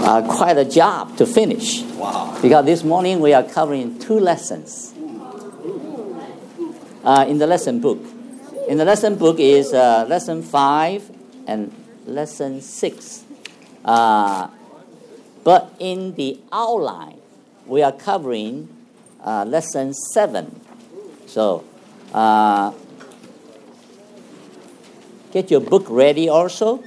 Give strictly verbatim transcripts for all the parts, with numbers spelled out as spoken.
uh, quite a job to finish. Wow. Because this morning we are covering two lessons uh, in the lesson book. In the lesson book is uh, lesson five and lesson six. Uh, but in the outline, we are covering uh, lesson seven. So, uh, get your book ready also.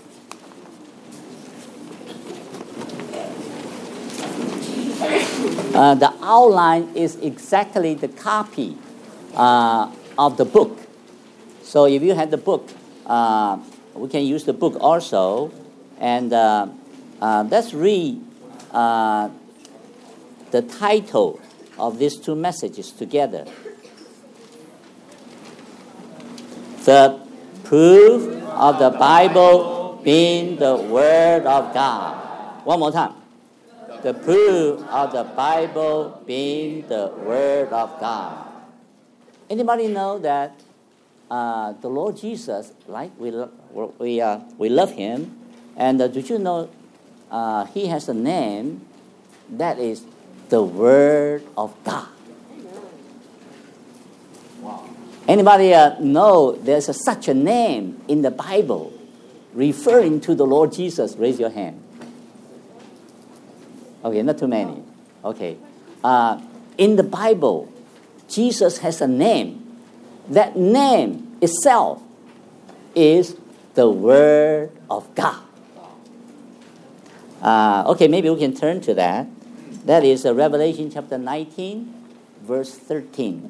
Uh, the outline is exactly the copy uh, of the book. So if you have the book, uh, we can use the book also. And uh, uh, let's read uh, the title of these two messages together. The proof of the Bible being the Word of God. One more time. The proof of the Bible being the Word of God. Anybody know that uh, the Lord Jesus, like we lo- we uh, we love Him, and uh, did you know uh, He has a name that is the Word of God? Wow. Anybody uh, know there's a, such a name in the Bible referring to the Lord Jesus? Raise your hand. Okay, not too many. Okay. Uh, in the Bible, Jesus has a name. That name itself is the Word of God. Uh, okay, maybe we can turn to that. That is uh, Revelation chapter nineteen, verse thirteen.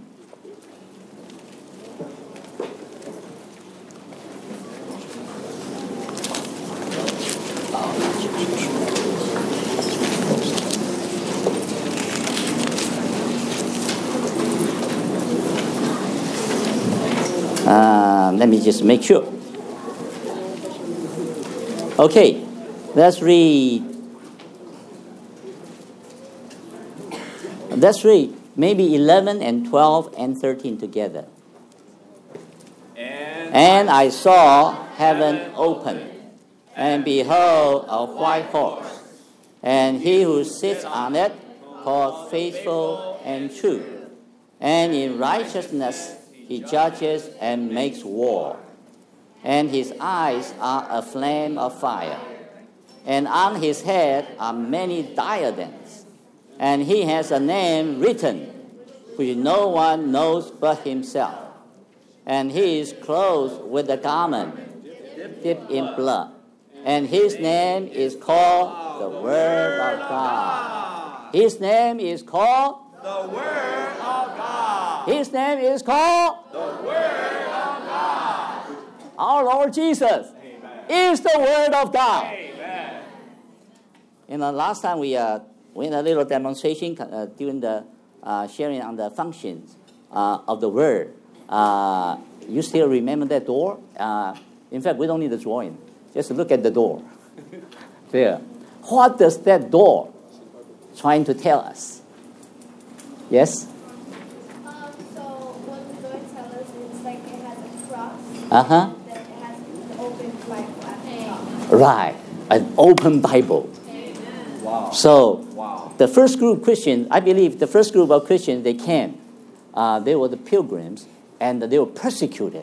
Uh, let me just make sure. Okay, let's read. Let's read maybe eleven and twelve and thirteen together. And, And I saw heaven open, and behold, a white horse, and he who sits on it called Faithful and True, and in righteousness he judges and makes war. And his eyes are a flame of fire, and on his head are many diadems, and he has a name written which no one knows but himself. And he is clothed with a garment dipped in blood, and his name is called the Word of God. His name is called the Word of God. His name is called The Word of God. our Lord Jesus. Amen. Is the Word of God. Amen. You know, last time we uh, we had a little demonstration uh, during the uh, sharing on the functions uh, of the Word. Uh, you still remember that door? Uh, in fact, we don't need a drawing. Just look at the door. There. What does that door trying to tell us? Yes? Um, so what the door tells us is like it has a cross. Uh-huh. That it has an open Bible at the top. Right. An open Bible. Wow. So, Wow. the first group Christians, I believe the first group of Christians, they came. Uh, they were the pilgrims, and they were persecuted.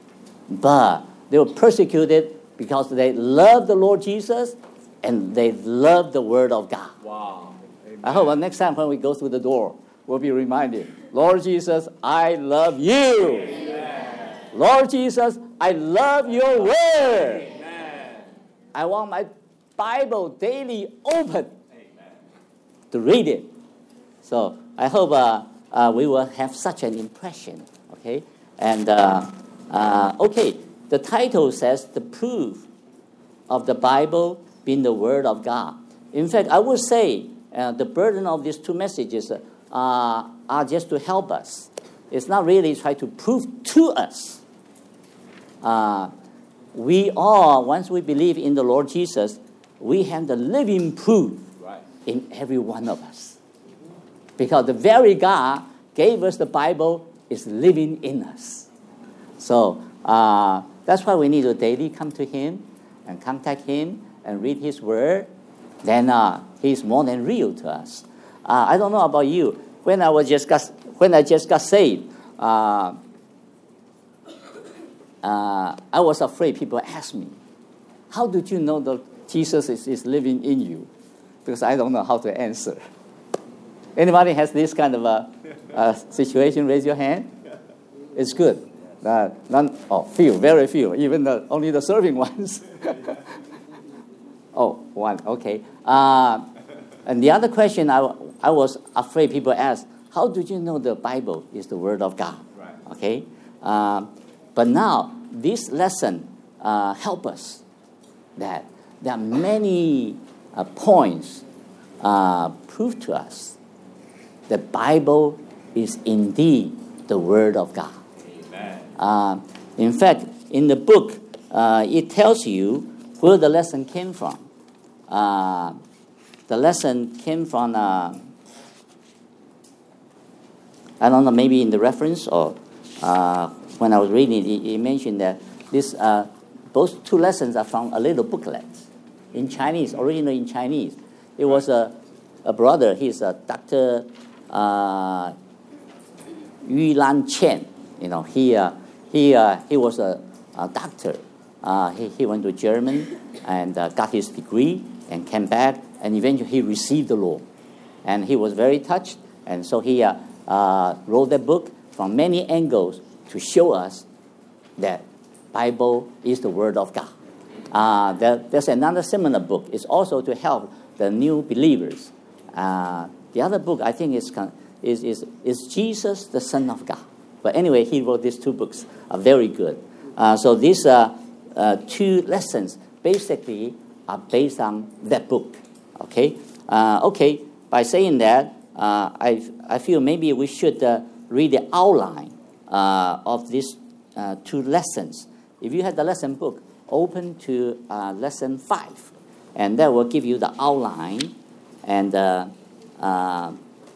But they were persecuted because they loved the Lord Jesus, and they loved the Word of God. Wow. Amen. I hope uh, next time when we go through the door, we'll be reminded, Lord Jesus, I love you. Amen. Lord Jesus, I love your Word. Amen. I want my Bible daily open Amen. to read it. So I hope uh, uh, we will have such an impression, okay? And, uh, uh, okay, the title says, The Proof of the Bible being the Word of God. In fact, I would say uh, the burden of these two messages uh, are just to help us. It's not really try to prove to us. Uh, we all, once we believe in the Lord Jesus, we have the living proof Right. in every one of us. Because the very God gave us the Bible is living in us. So uh, that's why we need to daily come to Him and contact Him and read His Word then uh, He's more than real to us. Uh, I don't know about you. When I was just got, when I just got saved, uh, uh, I was afraid people ask me, "How did you know that Jesus is, is living in you?" Because I don't know how to answer. Anybody has this kind of a, a situation? Raise your hand. It's good. Uh, none, oh, few, very few. Even the, only the serving ones. Oh, one. Okay. Uh, and the other question I, I was afraid people ask, how did you know the Bible is the Word of God? Right. Okay. Uh, but now this lesson uh, help us that there are many uh, points uh, prove to us the Bible is indeed the Word of God. Amen. Uh, in fact, in the book, uh, it tells you where the lesson came from. Uh, the lesson came from, uh, I don't know, maybe in the reference or uh, when I was reading it, it mentioned that this uh, both two lessons are from a little booklet in Chinese, originally in Chinese. It was a, a brother, he's a Doctor uh, Yu Lan Chen. You know, he uh, he uh, he was a, a doctor. Uh, he he went to Germany and uh, got his degree and came back, and eventually he received the law, and he was very touched, and so he uh, uh, wrote that book from many angles to show us that Bible is the Word of God. Uh, there, there's another similar book. It's also to help the new believers. Uh, the other book I think is is is is Jesus, the Son of God. But anyway, he wrote these two books, are very good. Uh, so these uh, uh, two lessons basically are based on that book. Okay, uh, okay. By saying that, uh, I I feel maybe we should uh, read the outline uh, of these uh, two lessons. If you have the lesson book, open to uh, lesson five, and that will give you the outline and. Uh, uh,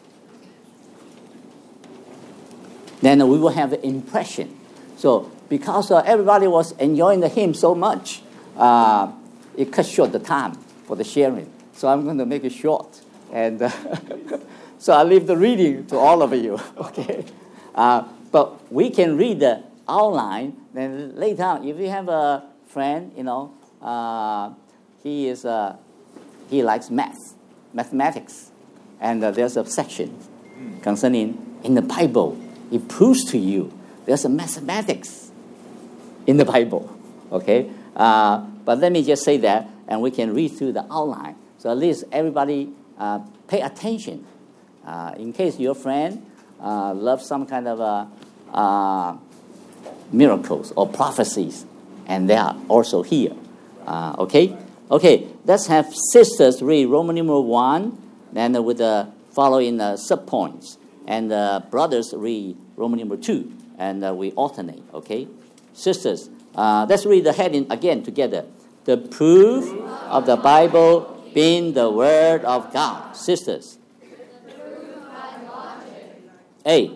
then we will have the impression. So because uh, everybody was enjoying the hymn so much, uh, it cut short the time for the sharing. So I'm going to make it short. And uh, so I leave the reading to all of you, okay? Uh, but we can read the outline, then later on, if you have a friend, you know, uh, he is uh, he likes math, mathematics, and uh, there's a section concerning in the Bible. It proves to you there's a mathematics in the Bible, okay? Uh, but let me just say that, and we can read through the outline. So at least everybody uh, pay attention. Uh, in case your friend uh, loves some kind of uh, uh, miracles or prophecies, and they are also here, uh, okay? Okay, let's have sisters read Roman numeral one, then with the following uh, subpoints. And uh, brothers read Roman number two, and uh, we alternate, okay? Sisters, uh, let's read the heading again together. The proof of the Bible being the Word of God. Sisters. A.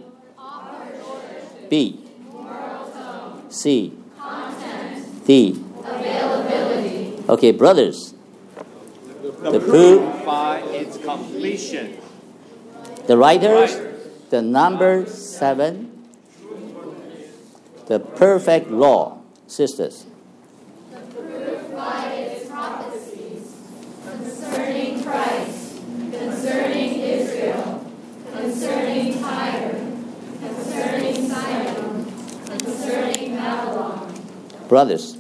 B. C. D. Availability. Okay, brothers. The, The proof proof by its completion. The writers, the number seven, the perfect law, sisters. The proof by its prophecies concerning Christ, concerning Israel, concerning Tyre, concerning Sidon, concerning Babylon. Brothers.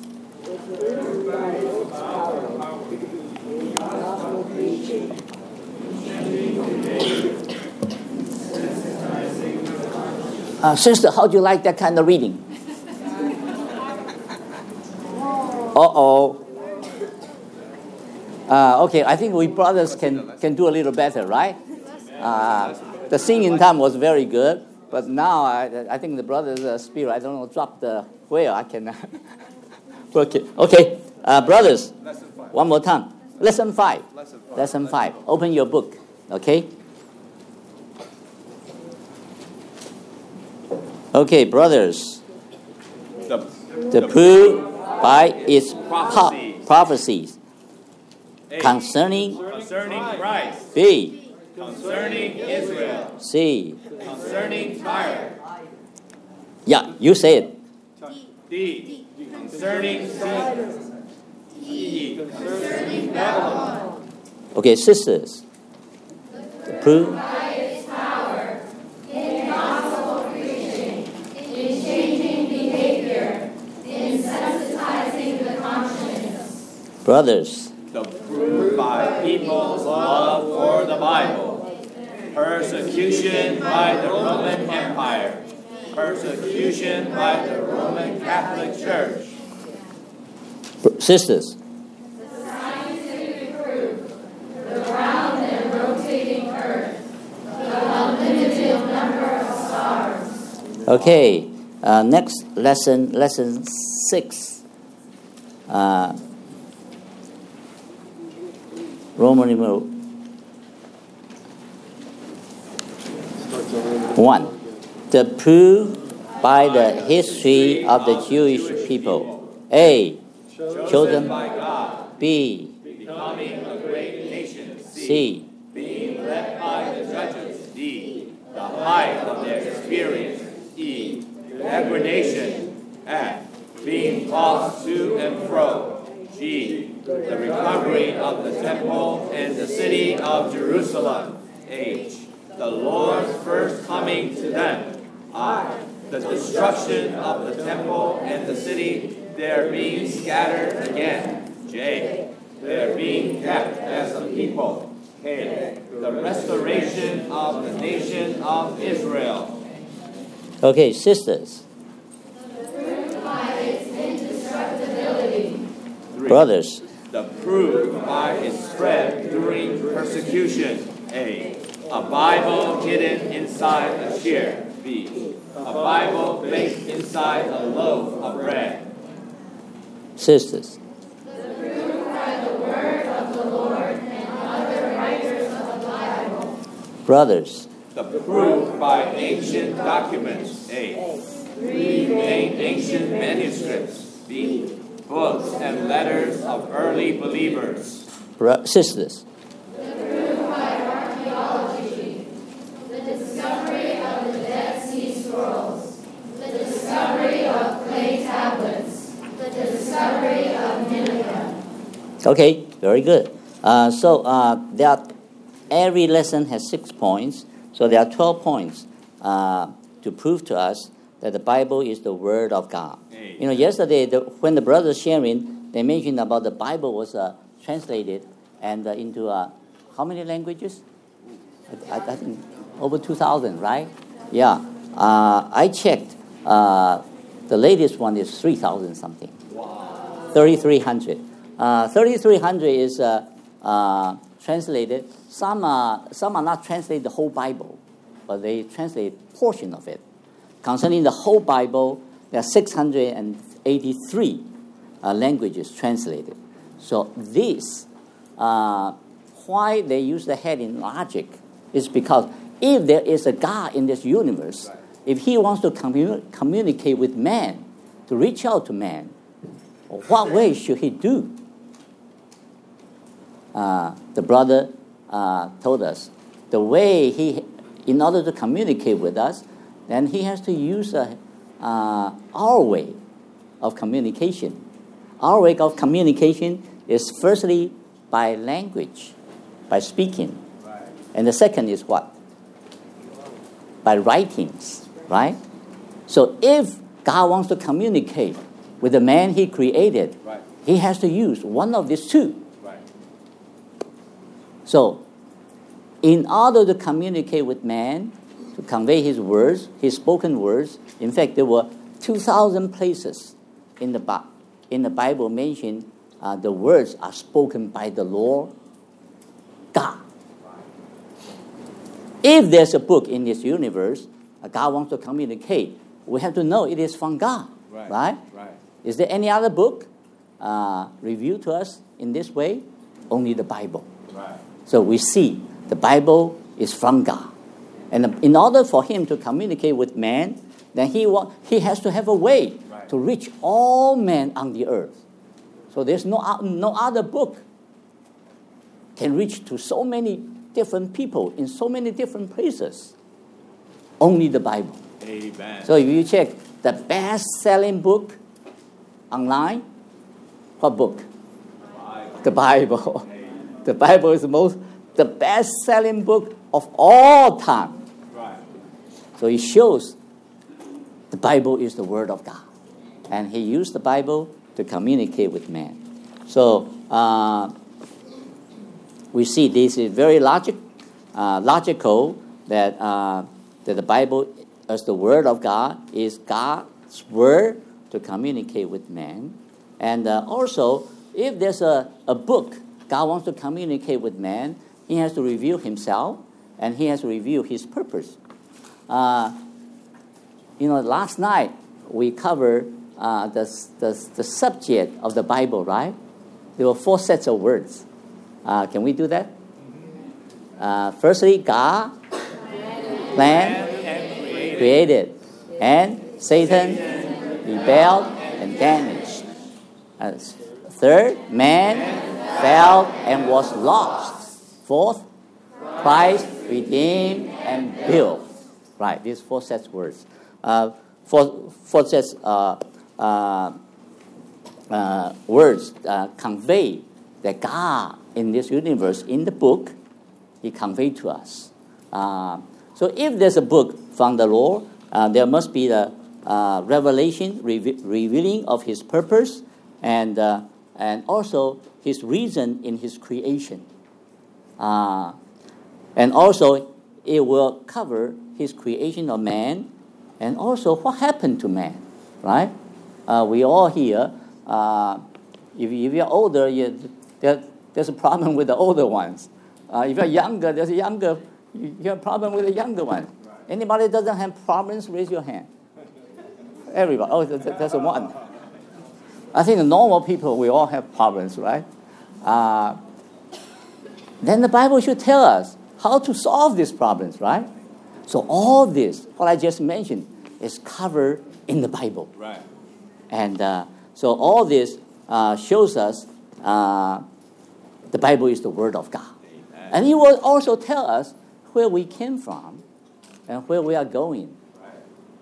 Uh, sister, how do you like that kind of reading? Uh-oh. Uh, okay, I think we brothers can, can do a little better, right? Uh, the singing time was very good, but now I, I think the brothers' uh, spirit, I don't know, dropped the where I can work it. Okay, uh, brothers, one more time. Lesson five. Lesson five. Lesson five. Open your book, okay? Okay, brothers. The, The proof by its pro- prophecies. prophecies. A. Concerning Concerning Christ. B. Concerning Israel. C. Concerning Tyre. Yeah, you say it. D. Concerning Sidon. E. Concerning Babylon. Okay, sisters. Prove. Brothers. The proof by people's love for the Bible. Persecution by the Roman Empire. Persecution by the Roman Catholic Church. Sisters. Okay, uh, next lesson, lesson six. Uh, Roman numeral one. The proof by the history of the Jewish people. A. Chosen by God. B. Becoming a great nation. C. Being led by the judges. D. The height of their experience. E. Degradation. F. Being tossed to and fro. G. The recovery of the temple and the city of Jerusalem. H. The Lord's first coming to them. I. The destruction of the temple and the city, their being scattered again. J. Their being kept as a people. K. The restoration of the nation of Israel. Okay, sisters. Three. Brothers. The proof by its spread during persecution. A. A Bible hidden inside a chair. B. A Bible baked inside a loaf of bread. Sisters. Brothers. The proof by ancient documents. A. Three main ancient manuscripts. B. Books and letters of early believers. Bro- sisters. Okay, very good. Uh, so uh, there are, every lesson has six points. So there are twelve points uh, to prove to us that the Bible is the Word of God. Amen. You know, yesterday the, when the brothers sharing, they mentioned about the Bible was uh, translated and uh, into uh, how many languages? I, I, I think over two thousand, right? Yeah. Uh, I checked. Uh, the latest one is three thousand something. Wow. thirty-three hundred. Uh, thirty-three hundred is uh, uh, translated. Some, uh, some are not translated the whole Bible, but they translate portion of it. Concerning the whole Bible, there are six hundred eighty-three uh, languages translated. So this, uh, why they use the head in logic, is because if there is a God in this universe, if he wants to commu- communicate with man, to reach out to man, what way should he do? Uh, the brother uh, told us the way he, in order to communicate with us, then he has to use a, uh, our way of communication. Our way of communication is firstly by language, by speaking. Right. And the second is what? By writings, right? So if God wants to communicate with the man he created, right, he has to use one of these two. Right. So in order to communicate with man, to convey his words, his spoken words, in fact, there were two thousand places in the, in the Bible mentioned uh, the words are spoken by the Lord God. If there's a book in this universe, uh, God wants to communicate, we have to know it is from God, right? Right? Right. Is there any other book uh, revealed to us in this way? Only the Bible. Right. So we see the Bible is from God. And in order for him to communicate with man, then he wa- he has to have a way, right, to reach all men on the earth. So there's no, no other book can reach to so many different people in so many different places. Only the Bible. Amen. So if you check the best-selling book online, what book? Bible. The Bible. The Bible is the most, the best-selling book of all time. Right. So it shows the Bible is the Word of God. And he used the Bible to communicate with man. So uh, we see this is very logic, uh, logical that, uh, that the Bible as the Word of God is God's Word to communicate with man. And uh, also, if there's a, a book God wants to communicate with man, he has to reveal himself and he has to reveal his purpose. Uh, you know, last night we covered uh, the, the, the subject of the Bible, right? There were four sets of words. Uh, can we do that? Uh, firstly, God planned, created, and Satan rebelled and damaged. Uh, third, man fell and was lost. Fourth, Christ redeemed and built. Right, these four sets of words. Uh, four, four sets uh, uh, uh, words uh, convey that God in this universe, in the book, he conveyed to us. Uh, so if there's a book from the Lord, uh, there must be the uh, revelation, re- revealing of his purpose, and uh, and also his reason in his creation. Uh, and also, it will cover his creation of man, and also what happened to man, right? Uh, we all here, uh, if, if you're older, you, there, there's a problem with the older ones. Uh, if you're younger, there's a younger, you have a problem with the younger one. Right. Anybody doesn't have problems, raise your hand. Everybody. Oh, there's a one. I think the normal people, we all have problems, right? Uh, then the Bible should tell us how to solve these problems, right? So all this, what I just mentioned, is covered in the Bible. Right. And uh, so all this uh, shows us uh, the Bible is the Word of God. Amen. And it will also tell us where we came from and where we are going. Right.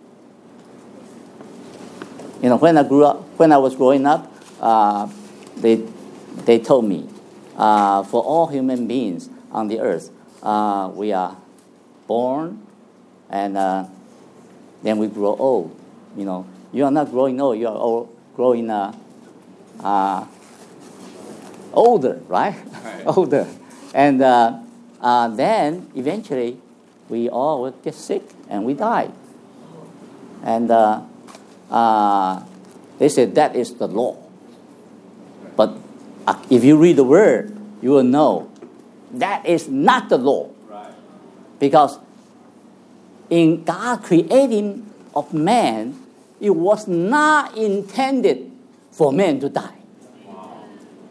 You know, when I grew up, when I was growing up, uh, they they told me, uh, for all human beings on the earth, uh, we are born, and uh, then we grow old. You know, you are not growing old; you are old, growing uh, uh, older, right? Right. Older, and uh, uh, then eventually we all will get sick and we die. And uh, uh, they said that is the law. But uh, if you read the Word, you will know that is not the law. Right. Because in God creating of man, it was not intended for man to die. Wow.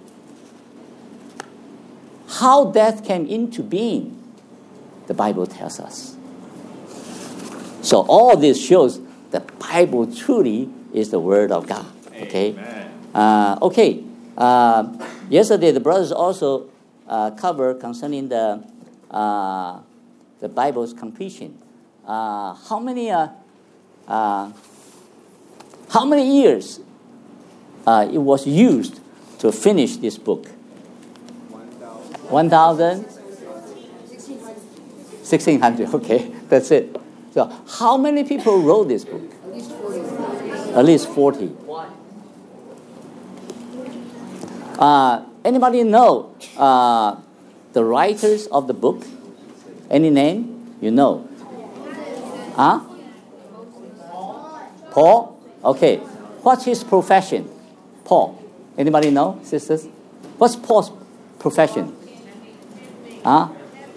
How death came into being, the Bible tells us. So all this shows the Bible truly is the Word of God. Okay. Uh, okay. Uh, yesterday, the brothers also uh, covered concerning the uh, the Bible's completion. Uh, how many uh, uh, how many years uh, it was used to finish this book? One thousand. Sixteen hundred. Okay, that's it. So, how many people wrote this book? At least forty. At least forty. Why? Uh, anybody know uh, the writers of the book? Any name? You know? Huh? Paul? Okay. What's his profession? Paul. Anybody know, sisters? What's Paul's profession? Huh?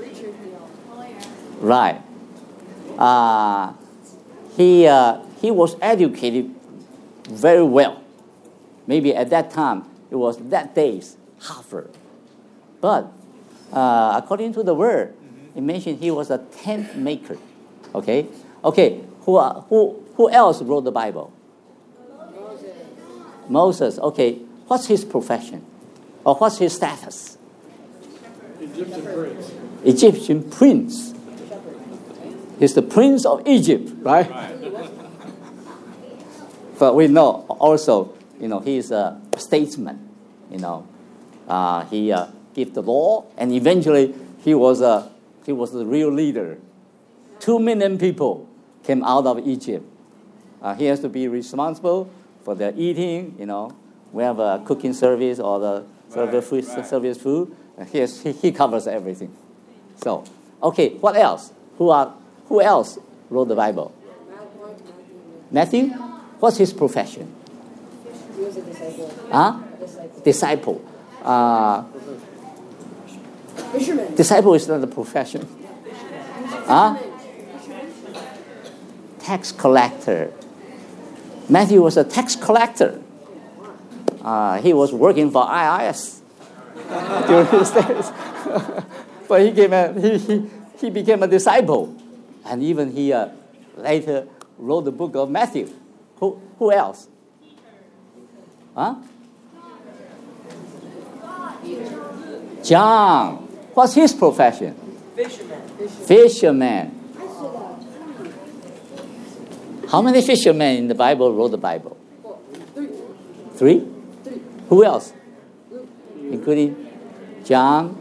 Right. Uh, he uh, he was educated very well. Maybe at that time it was that day's Harvard. But uh, according to the Word, it mentioned he was a tent maker. Okay. Okay. Who uh, who who else wrote the Bible? Moses. Moses. Okay. What's his profession, or what's his status? He's Egyptian prince. Egyptian prince. He's the prince of Egypt, right? But we know also, you know, he's a statesman. You know, uh, he uh, gave the law, and eventually he was a he was the real leader. Two million people came out of Egypt. Uh, he has to be responsible for their eating. You know, we have a cooking service or the service food. right. Service food. And he, has, he he covers everything. So, okay, what else? Who are who else wrote the Bible? Matthew. What's his profession? He was a disciple. Huh? A disciple. Disciple. Uh, Fisherman. disciple is not a profession. Huh? Tax collector. Matthew was a tax collector. Uh, he was working for I R S during his days. But he, came a, he, he, he became a disciple. And even he uh, later wrote the book of Matthew. Who, who else? Huh? John. What's his profession? Fisherman. Fisherman. How many fishermen in the Bible wrote the Bible? Three? Three. Who else? Including John,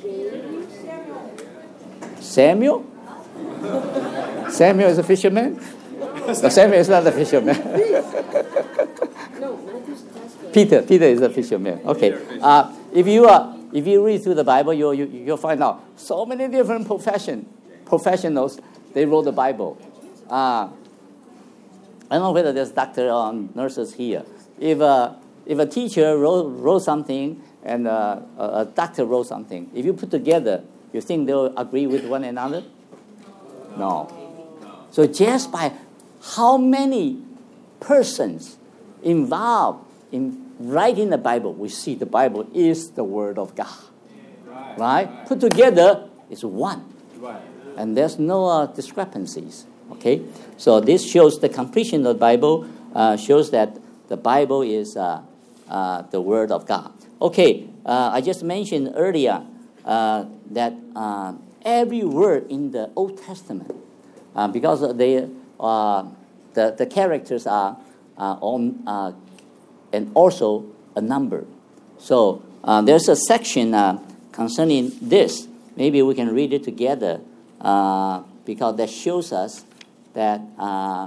Samuel? Samuel is a fisherman? No, Samuel is not a fisherman. No, Matthew's tax collector. Peter, Peter is a fisherman. Okay. Uh, if you uh, if you read through the Bible, you you you'll find out so many different profession professionals they wrote the Bible. Uh, I don't know whether there's doctor or nurses here. If a if a teacher wrote wrote something and uh, a, a doctor wrote something, if you put together, you think they'll agree with one another? No. So just by how many persons involved in writing the Bible, we see the Bible is the Word of God. Right. Right? Put together, it's one. Right. And there's no uh, discrepancies. Okay? So this shows the completion of the Bible, uh, shows that the Bible is uh, uh, the Word of God. Okay, uh, I just mentioned earlier uh, that uh, every word in the Old Testament, uh, because they, uh, the, the characters are uh, on, uh, and also a number. So uh, there's a section uh, concerning this. Maybe we can read it together uh, because that shows us that uh,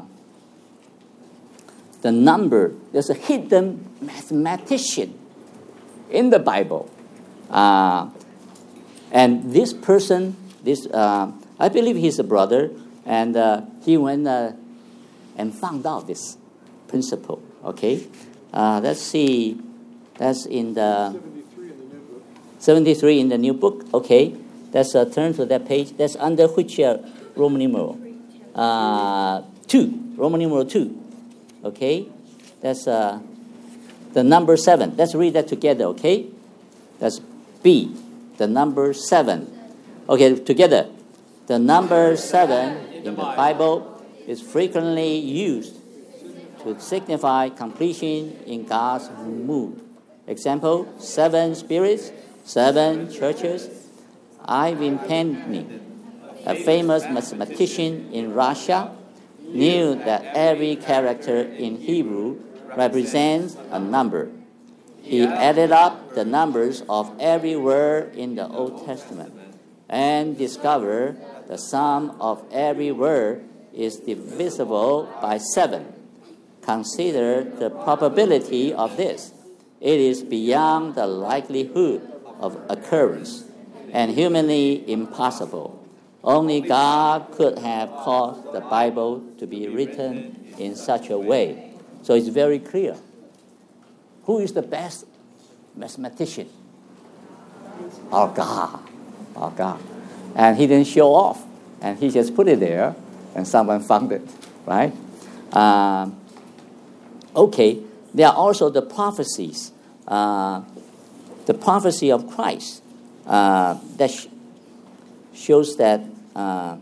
the number, there's a hidden mathematician in the Bible. Uh, and this person, this uh, I believe he's a brother, and uh, he went uh, and found out this principle. Okay, uh, let's see. That's in the seventy-three in the new book. Okay, let's uh, turn to that page. That's under which uh, Roman numeral? Uh, two. Roman numeral two. Okay, that's uh, the number seven. Let's read that together. Okay, that's B. The number seven. Okay, together. The number seven in the Bible is frequently used to signify completion in God's mood. Example, seven spirits, seven churches. Ivan Penny, a famous mathematician in Russia, knew that every character in Hebrew represents a number. He added up the numbers of every word in the Old Testament and discovered the sum of every word is divisible by seven. Consider the probability of this. It is beyond the likelihood of occurrence and humanly impossible. Only God could have caused the Bible to be written in such a way. So it's very clear. Who is the best mathematician? Our God. Our God. And he didn't show off. And he just put it there, and someone found it. Right? Um, okay. There are also the prophecies. Uh, the prophecy of Christ uh, that sh- shows that uh,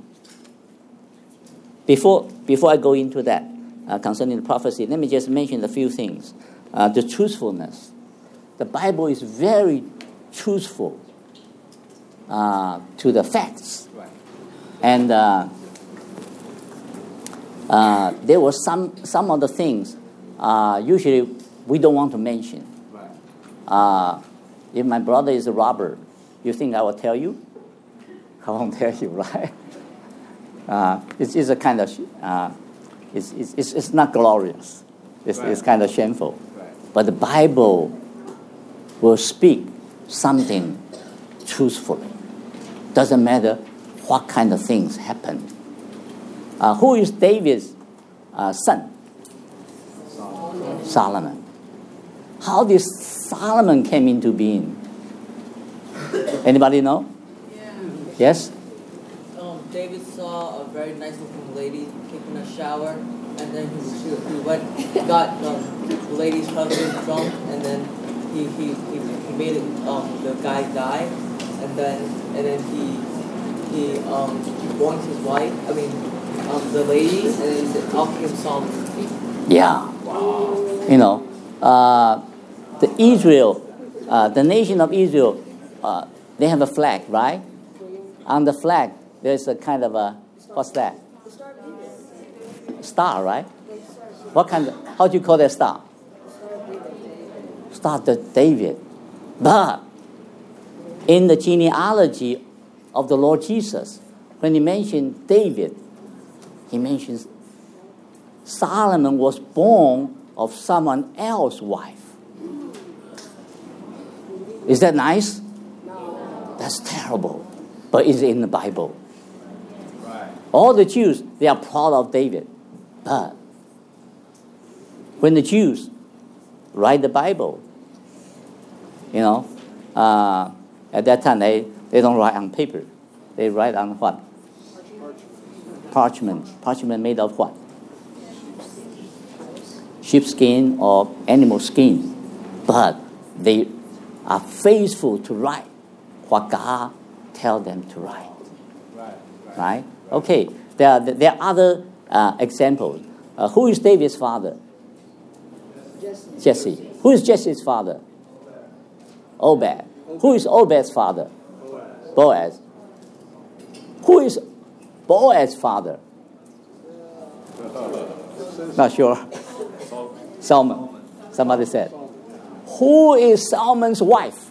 before before I go into that uh, concerning the prophecy, let me just mention a few things. Uh, the truthfulness. The Bible is very truthful. uh, to the facts. Right. And uh, uh, there were some, some of the things uh, usually we don't want to mention. Right. Uh, if my brother is a robber, you think I will tell you? I won't tell you, right? Uh, it's, it's a kind of, uh, it's, it's, it's not glorious. It's, Right. it's kind of shameful. Right. But the Bible will speak something truthfully. Doesn't matter what kind of things happen. Uh, who is David's uh, son? Solomon. Solomon. How did Solomon came into being? Anybody know? Yeah. Yes? Um, David saw a very nice looking lady taking a shower, and then he, she, he went, got um, the lady's husband drunk, and then he, he, he, he made it, um, the guy die, and then and then he he um he boinked his wife. I mean, um, the lady, and then he said, "Out came Solomon." Yeah. Wow. You know, uh, the Israel, uh, the nation of Israel, uh, they have a flag, right? On the flag, there's a kind of a, what's that? Star, right? What kind of, how do you call that star? Star of David. But in the genealogy of the Lord Jesus, when he mentioned David, he mentions Solomon was born of someone else's wife. Is that nice? No. That's terrible. But it's in the Bible. Right. All the Jews, they are proud of David. But when the Jews write the Bible, you know, uh, at that time they, they don't write on paper. They write on what? Parchment. Parchment made of what? Sheepskin or animal skin. But they are faithful to write what God tells them to write. Right. Right? Okay. There are, there are other uh, examples. Uh, who is David's father? Jesse. Jesse. Who is Jesse's father? Obed. Who is Obed's father? Boaz. Who is Boaz's father? Not sure. Solomon. Somebody said. Who is Solomon's wife?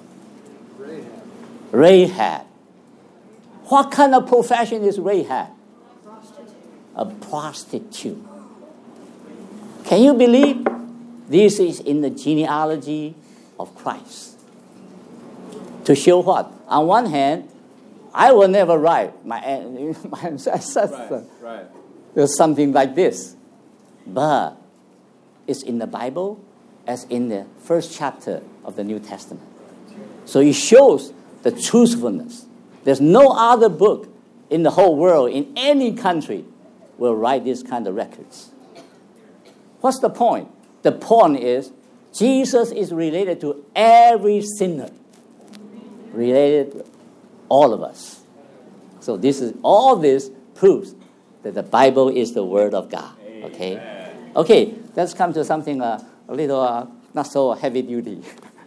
Rahab. What kind of profession is Rahab? A prostitute. Can you believe this is in the genealogy of Christ? To show what? On one hand, I will never write my, my ancestor. Right. Right. There's something like this. But it's in the Bible as in the first chapter of the New Testament. So it shows the truthfulness. There's no other book in the whole world, in any country, will write this kind of records. What's the point? The point is Jesus is related to every sinner. Related to all of us. So this is all this proves that the Bible is the Word of God. Okay? Amen. Okay, let's come to something uh, a little uh, not so heavy duty.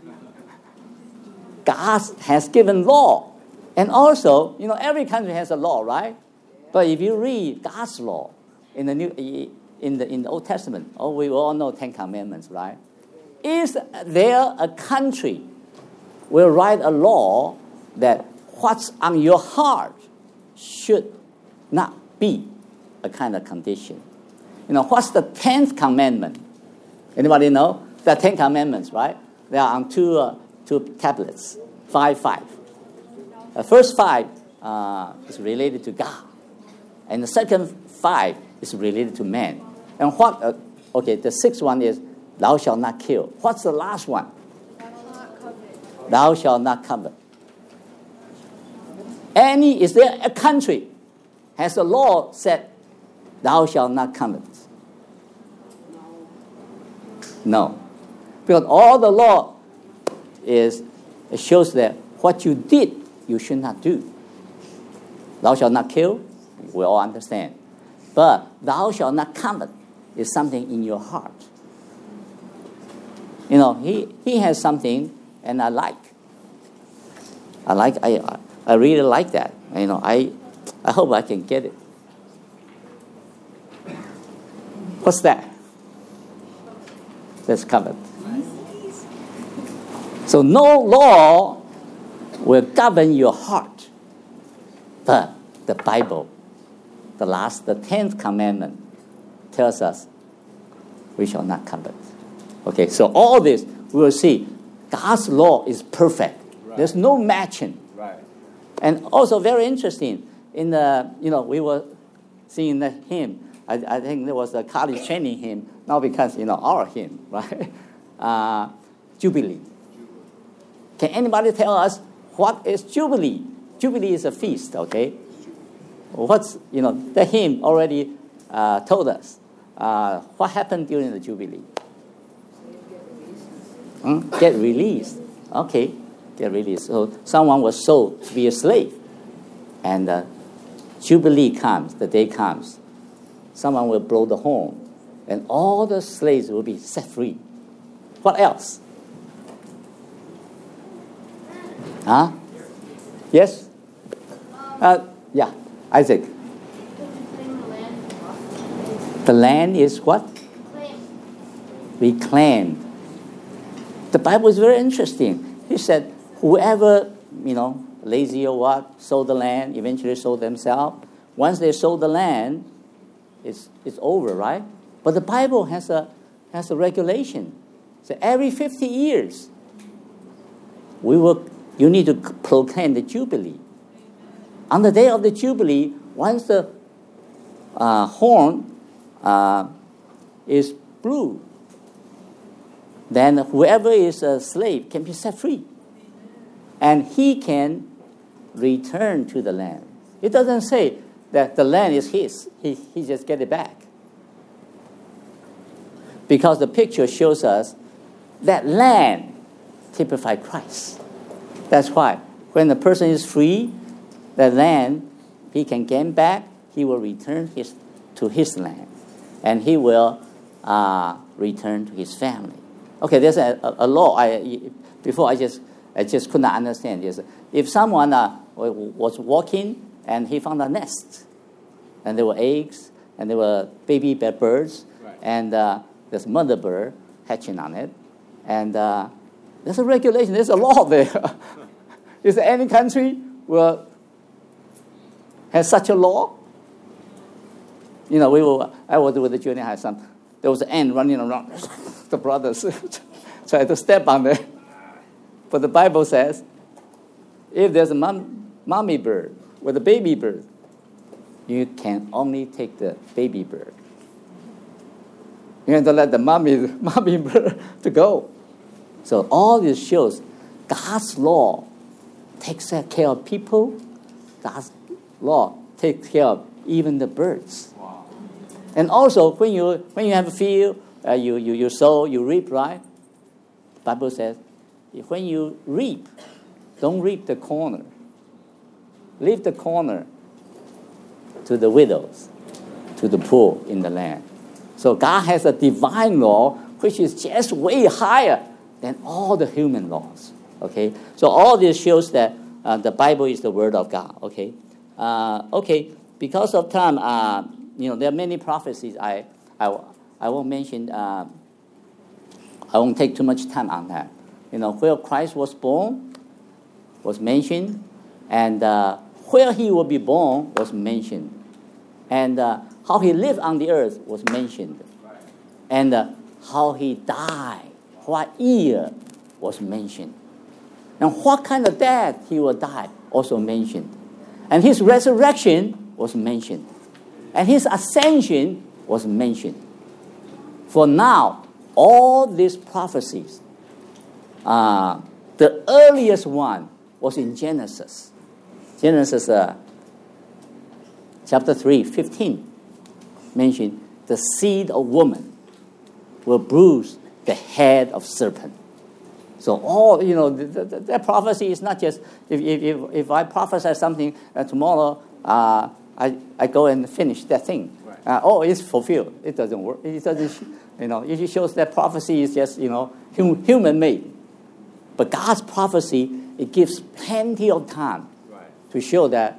God has given law. And also, you know, every country has a law, right? But if you read God's law in the New, in the in the Old Testament, oh, we all know Ten Commandments, right? Is there a country will write a law that what's on your heart should not be a kind of condition? You know, what's the tenth commandment? Anybody know? There are ten commandments, right? They are on two uh, two tablets, five, five. The first five uh, is related to God, and the second five is related to man. And what? Uh, okay, the sixth one is thou shalt not kill. What's the last one? Thou shalt not covet. Any is there a country has a law said thou shalt not covet? No, because all the law is it shows that what you did you should not do. Thou shalt not kill. We all understand, but thou shalt not covet is something in your heart. You know, he he has something, and I like. I like. I I really like that. You know, I, I hope I can get it. What's that? That's covered. So no law will govern your heart, but the Bible, the last, the tenth commandment, tells us we shall not covet. Okay, so all this we will see. God's law is perfect. Right. There's no matching. Right. And also very interesting. In the you know we were singing the hymn. I, I think there was a college training hymn. Now because you know our hymn, right? Uh, Jubilee. Can anybody tell us what is Jubilee? Jubilee is a feast. Okay. What's you know the hymn already uh, told us uh, what happened during the Jubilee. Hmm? Get released. Okay, get released. So someone was sold to be a slave, and uh, Jubilee comes. The day comes. Someone will blow the horn, and all the slaves will be set free. What else? Huh? Yes. Uh, yeah, Isaac. The land is what? Reclaimed. The Bible is very interesting. He said, whoever, you know, lazy or what, sold the land, eventually sold themselves. Once they sold the land, it's it's over, right? But the Bible has a has a regulation. So every fifty years, we will you need to proclaim the Jubilee. On the day of the Jubilee, once the uh, horn uh, is blew, then whoever is a slave can be set free. And he can return to the land. It doesn't say that the land is his. He, he just get it back. Because the picture shows us that land typifies Christ. That's why when the person is free, the land he can gain back, he will return his, to his land. And he will uh, return to his family. Okay, there's a, a, a law. I, before I just I just could not understand this. If someone uh, was walking and he found a nest, and there were eggs, and there were baby birds, right. and uh, there's mother bird hatching on it, and uh, there's a regulation, there's a law there. Is there any country will has such a law? You know, we were I was with the junior high son. There was an ant running around. The brothers tried to step on it. But the Bible says, if there's a mom, mommy bird with a baby bird, you can only take the baby bird. You have to let the mommy, mommy bird to go. So all this shows God's law takes care of people. God's law takes care of even the birds. Wow. And also, when you when you have a field, uh, you, you, you sow, you reap, right? The Bible says, when you reap, don't reap the corner. Leave the corner to the widows, to the poor in the land. So God has a divine law which is just way higher than all the human laws. Okay, so all this shows that uh, the Bible is the Word of God. Okay, uh, okay. Because of time, uh, you know, there are many prophecies. I I, I won't mention. Uh, I won't take too much time on that. You know, where Christ was born was mentioned, and uh, where he will be born was mentioned, and uh, how he lived on the earth was mentioned, and uh, how he died, what year was mentioned, and what kind of death he will die also mentioned, and his resurrection was mentioned, and his ascension was mentioned. For now, all these prophecies, uh, the earliest one was in Genesis. Genesis uh, chapter three, fifteen, mentioned the seed of woman will bruise the head of serpent. So all, you know, the, the, that prophecy is not just, if if, if, if I prophesy something uh, tomorrow, uh, I, I go and finish that thing. Right. Uh, oh, it's fulfilled. It doesn't work. It doesn't, you know, it shows that prophecy is just, you know, hum, human-made. But God's prophecy, it gives plenty of time. Right. to show that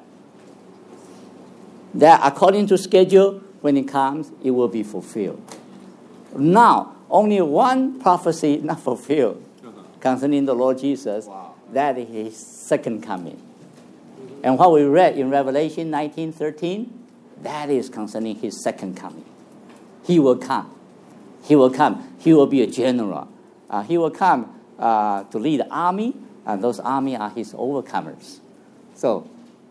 that according to schedule, when it comes, it will be fulfilled. Now, only one prophecy not fulfilled concerning the Lord Jesus, Wow. that is his second coming. And what we read in Revelation nineteen thirteen, that is concerning his second coming. He will come. He will come. He will be a general. Uh, he will come uh, to lead the army, and those army are his overcomers. So,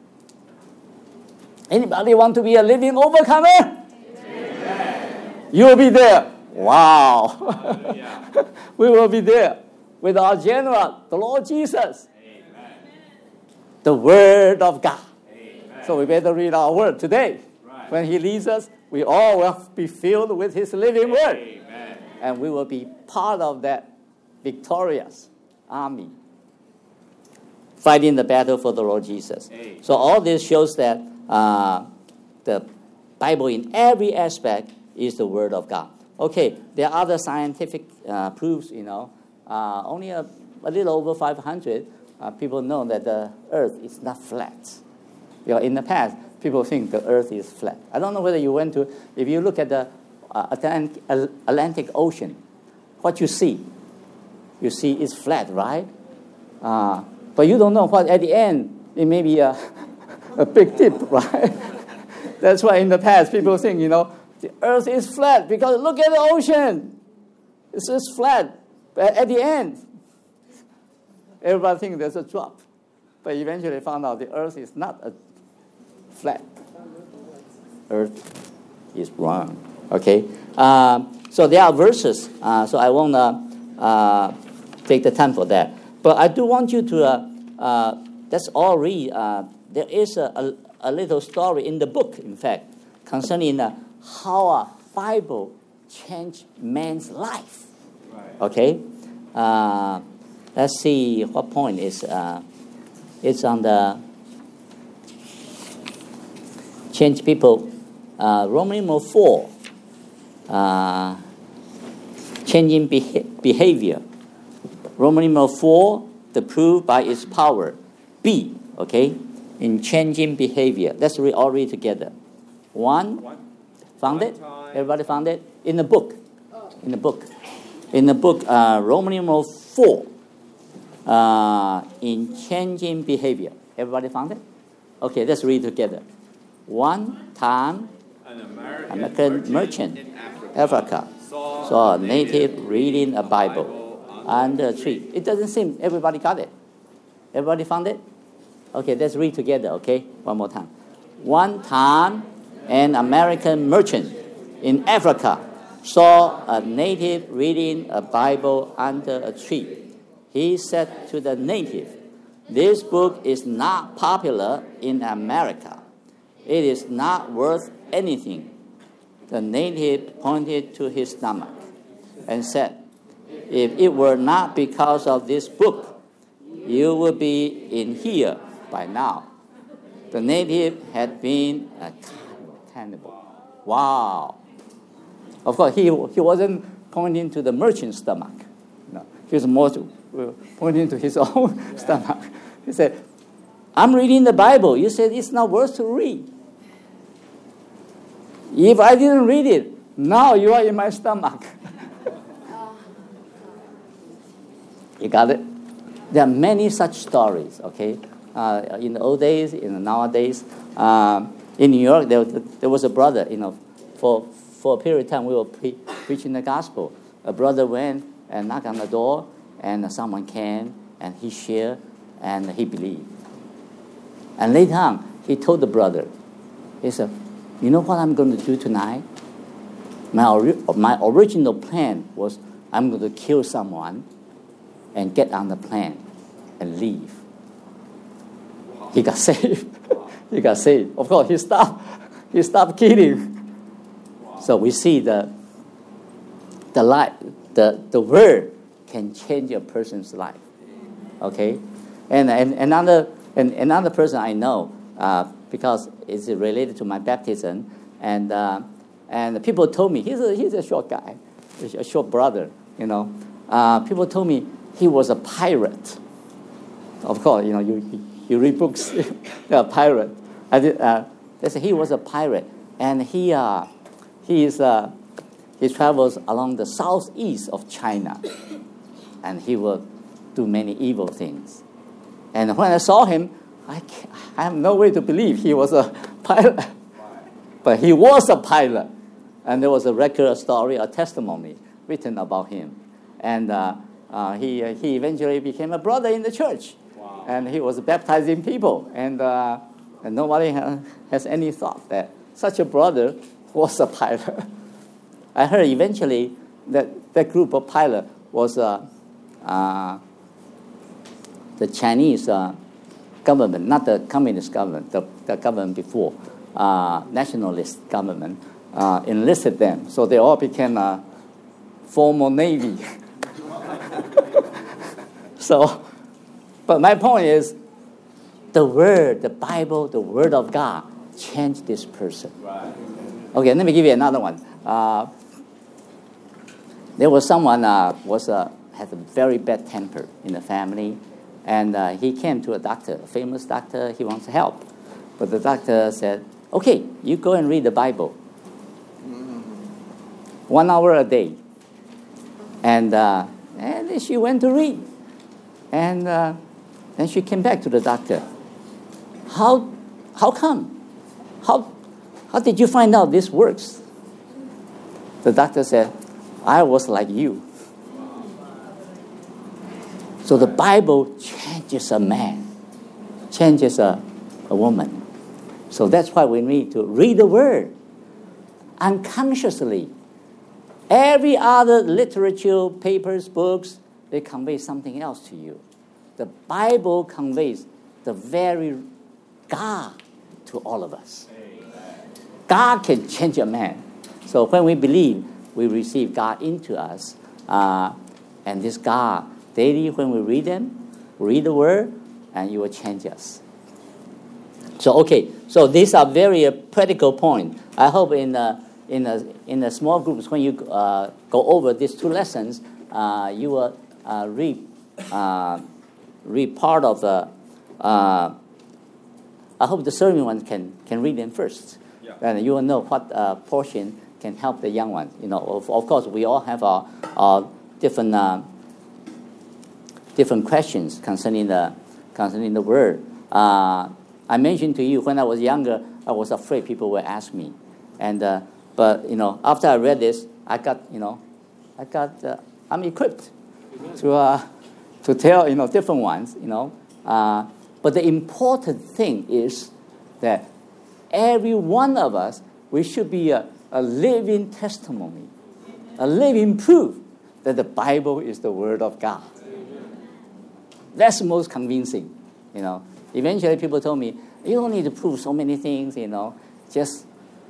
anybody want to be a living overcomer? Amen. You will be there. Wow. We will be there with our general, the Lord Jesus. Amen. The Word of God. Amen. So we better read our Word today. Right. When he leads us, we all will be filled with his living Word. Amen. And we will be part of that victorious army fighting the battle for the Lord Jesus. Amen. So all this shows that uh, the Bible in every aspect is the Word of God. Okay, there are other scientific uh, proofs, you know. Uh, only a, a little over five hundred uh, people know that the earth is not flat. You know, in the past, people think the earth is flat. I don't know whether you went to, if you look at the uh, Atlantic, Atlantic Ocean, what you see, you see it's flat, right? Uh, but you don't know what, at the end, it may be a, a big tip, right? That's why in the past, people think, you know, the earth is flat because look at the ocean. It's just flat. But at the end, everybody thinks there's a drop. But eventually found out the earth is not a flat. Earth is round. Okay? Um, so there are verses. Uh, so I won't uh, uh, take the time for that. But I do want you to, uh, uh, let's all read. Uh, there is a, a, a little story in the book, in fact, concerning uh, how a Bible changed man's life. Right. Okay? Uh, let's see what point is uh, it's on the change people. Uh, Roman numeral four. Uh, changing beha- behavior. Roman numeral four, the proof by its power. B, okay? In changing behavior. Let's read, all read together. One. One. Found it? Everybody found it? In the book. In the book. In the book, uh, Roman numeral four. Uh, in changing behavior. Everybody found it? Okay, let's read together. One time, an American, American merchant in Africa, Africa saw, saw a native reading a Bible under a tree. It doesn't seem everybody got it. Everybody found it? Okay, let's read together, okay? One more time. One time, an American merchant in Africa saw a native reading a Bible under a tree. He said to the native, "This book is not popular in America. It is not worth anything." The native pointed to his stomach and said, "If it were not because of this book, you would be in here by now." The native had been a cannibal. Wow. Of course, he, he wasn't pointing to the merchant's stomach. No, he was more to, uh, pointing to his own stomach. He said, "I'm reading the Bible. You said it's not worth to read. If I didn't read it, now you are in my stomach." You got it? There are many such stories, okay? Uh, in the old days, in the nowadays, um, in New York, there, there was a brother, you know, for for a period of time we were pre- preaching the gospel. A brother went and knocked on the door, and someone came, and he shared, and he believed. And later on, he told the brother, he said, "You know what I'm going to do tonight? My, ori- my original plan was I'm going to kill someone and get on the plane and leave." Wow. He got saved. Wow. He got saved. Of course, he stopped. He stopped kidding. Wow. So we see the the light, the the word can change a person's life. Okay, and and another and another person I know uh, because it's related to my baptism, and uh, and people told me he's a he's a short guy, a short brother. You know, uh, people told me he was a pirate. Of course, you know, you you read books, a pirate. I did, uh, they say he was a pirate, and he uh, he is uh, he travels along the southeast of China, and he will do many evil things. And when I saw him, I can't, I have no way to believe he was a pilot, but he was a pilot, and there was a record, a story, a testimony written about him, and uh, uh, he uh, he eventually became a brother in the church. And he was baptizing people, and, uh, and nobody ha- has any thought that such a brother was a pilot. I heard eventually that that group of pilots was uh, uh, the Chinese uh, government, not the communist government, the, the government before, uh, nationalist government, uh, enlisted them. So they all became a formal Navy. so... But my point is, the Word, the Bible, the Word of God changed this person. Right. Okay, let me give you another one. Uh, there was someone uh, was uh, had a very bad temper in the family, and uh, he came to a doctor, a famous doctor. He wants help, but the doctor said, "Okay, you go and read the Bible, one hour a day." And uh, and she went to read, and. Uh, Then she came back to the doctor. How, how come? How, how did you find out this works? The doctor said, I was like you. So the Bible changes a man, changes a, a woman. So that's why we need to read the Word unconsciously. Every other literature, papers, books, they convey something else to you. The Bible conveys the very God to all of us. Amen. God can change a man. So when we believe, we receive God into us. Uh, and this God, daily when we read them, read the Word, and it will change us. So, okay. So these are very uh, practical points. I hope in the, in the, in the small groups, when you uh, go over these two lessons, uh, you will uh, read... Uh, read part of the, uh, I hope the serving ones can, can read them first. Yeah. And you will know what uh, portion can help the young ones. You know, of, of course, we all have our, our different uh, different questions concerning the concerning the Word. Uh, I mentioned to you when I was younger, I was afraid people would ask me, and uh, but you know, after I read this, I got you know, I got uh, I'm equipped to. Uh, to tell, you know, different ones, you know. Uh, but the important thing is that every one of us, we should be a, a living testimony, a living proof that the Bible is the Word of God. That's most convincing, you know. Eventually people told me, you don't need to prove so many things, you know. Just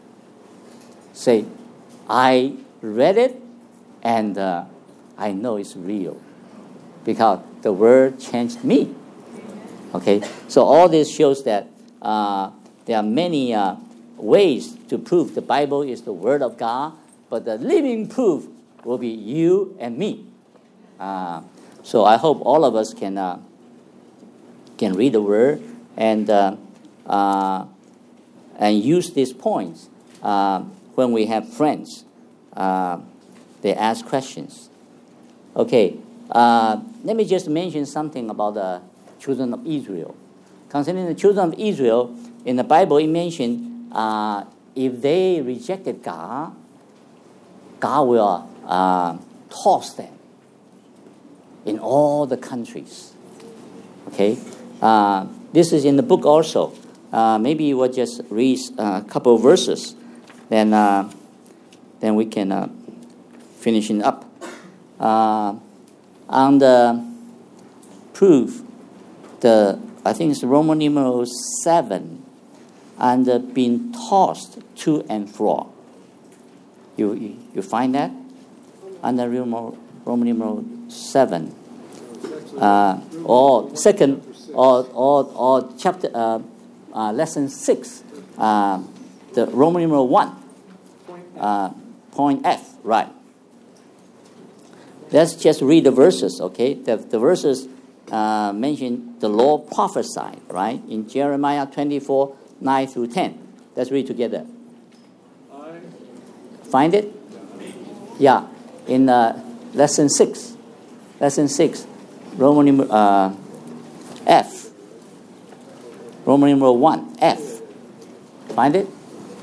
say, I read it, and uh, I know it's real. Because the Word changed me. Okay, so all this shows that uh, there are many uh, ways to prove the Bible is the Word of God, but the living proof will be you and me. Uh, so I hope all of us can uh, can read the Word and uh, uh, and use these points uh, when we have friends. Uh, they ask questions. Okay. Uh, let me just mention something about the children of Israel. Concerning the children of Israel, in the Bible it mentioned uh, if they rejected God, God will uh, toss them in all the countries. Okay? Uh, this is in the book also. Uh, maybe we'll just read a couple of verses, then, uh, then we can uh, finish it up. Uh, On the proof, the I think it's Roman numeral seven, and uh, being tossed to and fro. You you, you find that under Roman Roman numeral seven, uh, or second, or or or chapter uh, uh, lesson six, uh, the Roman numeral one, uh, point F, right. Let's just read the verses, okay? The, the verses uh, mentioned the Lord prophesied, right? In Jeremiah twenty-four, nine through ten. Let's read together. Find it? Yeah, in uh, lesson six. Lesson six, Roman numeral uh, F. Roman numeral one, F. Find it?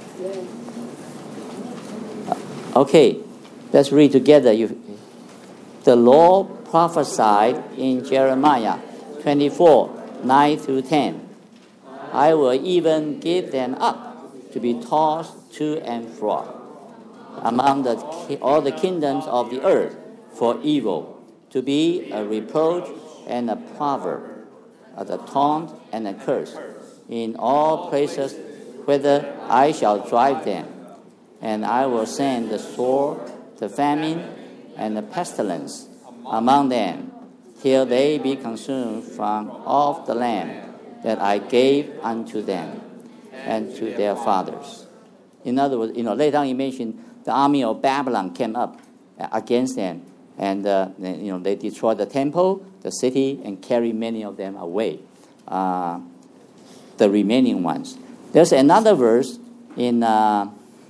Okay, let's read together. You, the Lord prophesied in Jeremiah twenty-four, nine through ten. I will even give them up to be tossed to and fro among the, all the kingdoms of the earth for evil, to be a reproach and a proverb, a taunt and a curse in all places whither I shall drive them. And I will send the sword, the famine, and the pestilence among them, till they be consumed from off the land that I gave unto them and to their fathers. In other words, you know, later on he mentioned the army of Babylon came up against them, and uh, you know, they destroyed the temple, the city, and carried many of them away, uh, the remaining ones. There's another verse in uh,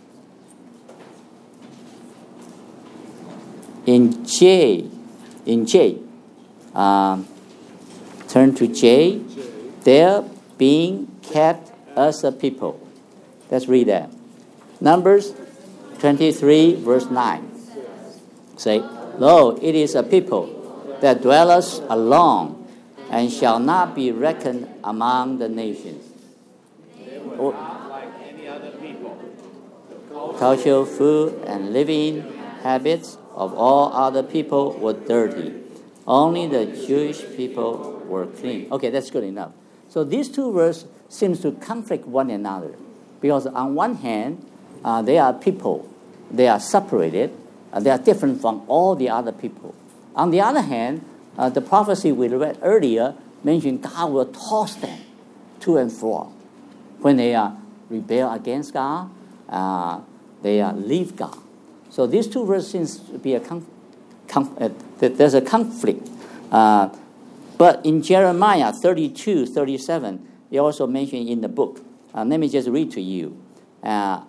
in J, in J. Um, turn to J. They're being kept as a people. Let's read that. Numbers twenty-three, verse nine. Say, lo, it is a people that dwelleth alone, and shall not be reckoned among the nations. Or not like any other people. Culture, food, and living habits of all other people were dirty. Only the Jewish people were clean. Okay, that's good enough. So these two verses seem to conflict one another, because on one hand, uh, they are people, they are separated, uh, they are different from all the other people. On the other hand, uh, the prophecy we read earlier mentioned God will toss them to and fro when they uh, rebel against God, uh, they uh, leave God. So these two verses seems to be a conf- conf- uh, there's a conflict. Uh, but in Jeremiah thirty-two, thirty-seven, they also mentioned in the book. Uh, let me just read to you. Uh,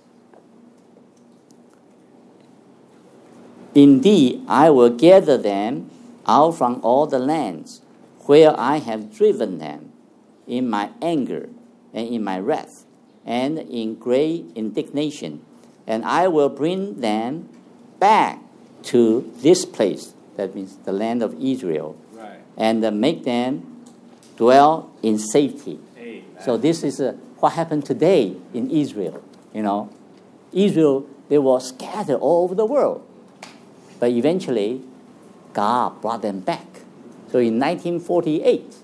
Indeed, I will gather them out from all the lands where I have driven them in my anger and in my wrath and in great indignation. And I will bring them back to this place, that means the land of Israel, Right. and uh, make them dwell in safety. Amen. So this is uh, what happened today in Israel. You know, Israel, they were scattered all over the world. But eventually, God brought them back. So in nineteen forty-eight,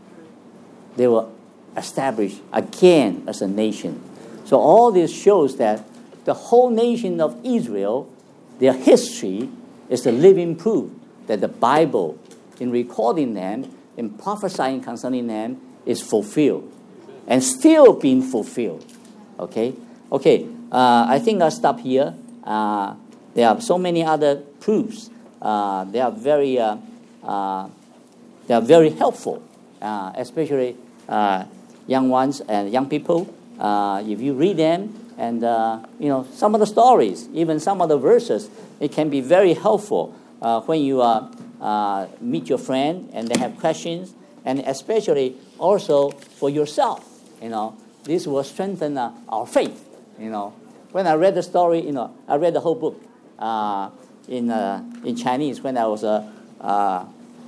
they were established again as a nation. So all this shows that the whole nation of Israel, their history is the living proof that the Bible, in recording them, in prophesying concerning them, is fulfilled and still being fulfilled. Okay? Okay, uh, I think I'll stop here. Uh, there are so many other proofs. Uh, they are very, uh, uh, they are very helpful, uh, especially uh, young ones and young people. Uh, if you read them, and uh, you know some of the stories, even some of the verses, it can be very helpful uh, when you uh, uh, meet your friend and they have questions, and especially also for yourself. You know, this will strengthen uh, our faith. You know, when I read the story, you know, I read the whole book uh, in uh, in Chinese when I was a uh,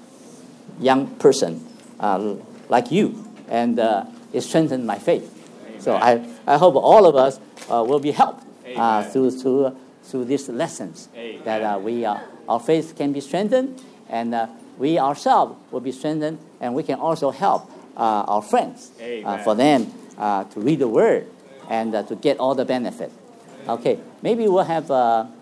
young person uh, like you, and uh, it strengthened my faith. Amen. So I, I hope all of us uh, will be helped uh, through through uh, through these lessons. Amen. That uh, we uh, our faith can be strengthened, and uh, we ourselves will be strengthened, and we can also help uh, our friends uh, for them uh, to read the Word and uh, to get all the benefit. Okay, maybe we'll have uh,